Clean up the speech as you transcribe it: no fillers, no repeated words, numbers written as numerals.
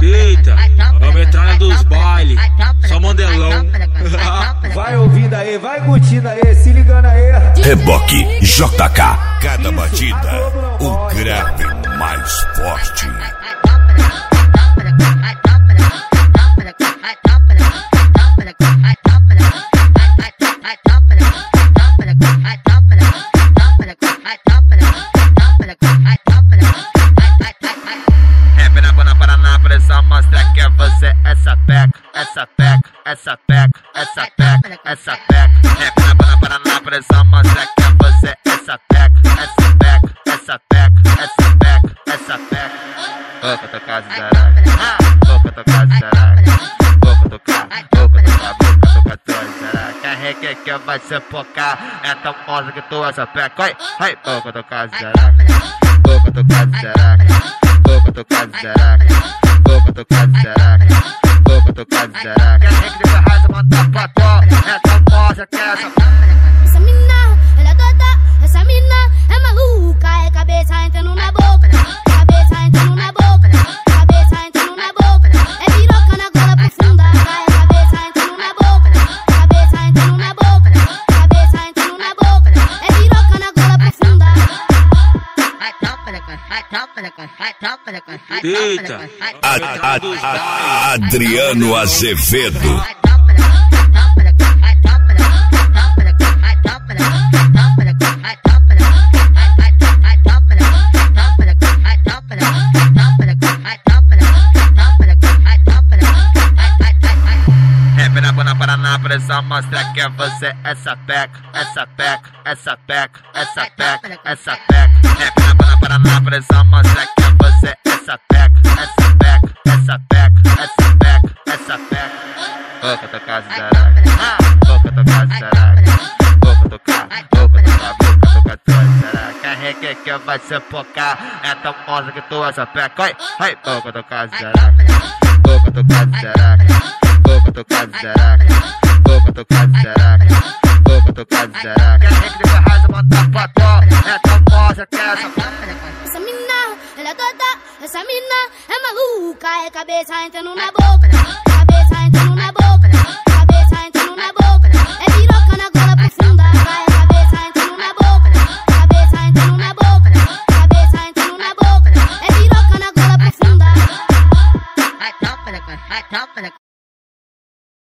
Eita, é a metralha dos bailes, só mandelão. Vai ouvindo aí, vai curtindo aí, se ligando aí. Reboque JK, cada batida, o grave mais forte. Mostra que é você, essa peca, essa peca, essa peca, essa peca, essa peca. Rap na Paraná, pressão, mostra que é você, essa peca, essa peca, essa peca, essa peca, essa peca. Vou tocar zaraca, vou tocar zaraca, vou tocar zaraca. Carrega que vai se focar, então mostra que tu essa peca. Vai, vou tocar zaraca, vou tocar zaraca, vou tocar zaraca. Vou tocar zaraca, vou tocar zaraca. Quer que dessa raça manda pra tua, então mostra que essa. Essa mina, ela é doida, essa mina é maluca, é cabeça entrando na boca, cabeça entrando na boca, cabeça entrando na boca, é piroca na gola profunda, é cabeça entrando na boca, cabeça entrando na boca, cabeça entrando na boca, é piroca na gola profunda. Eita, Adriano Azevedo. Paraná, pressão, mostra que é você, essa peca, essa peca, essa peca, essa peca, essa peca. Rap na Paraná, pressão, mostra que é você, essa peca, essa peca, essa peca, essa peca, essa peca. Vou tocar zaraca, vou tocar zaraca, vou tocar zaraca. Carrega que vai se focar, então mostra que tu essa peca. Vai, vou tocar zaraca, vou tocar zaraca. Vou tocar zaraca, vou tocar zaraca, vou tocar zaraca. Quer que dessa raça manda pra tua, então mostra que essa. Essa mina, ela é doida, essa mina é maluca, é cabeça entrando na boca, cabeça entrando na boca.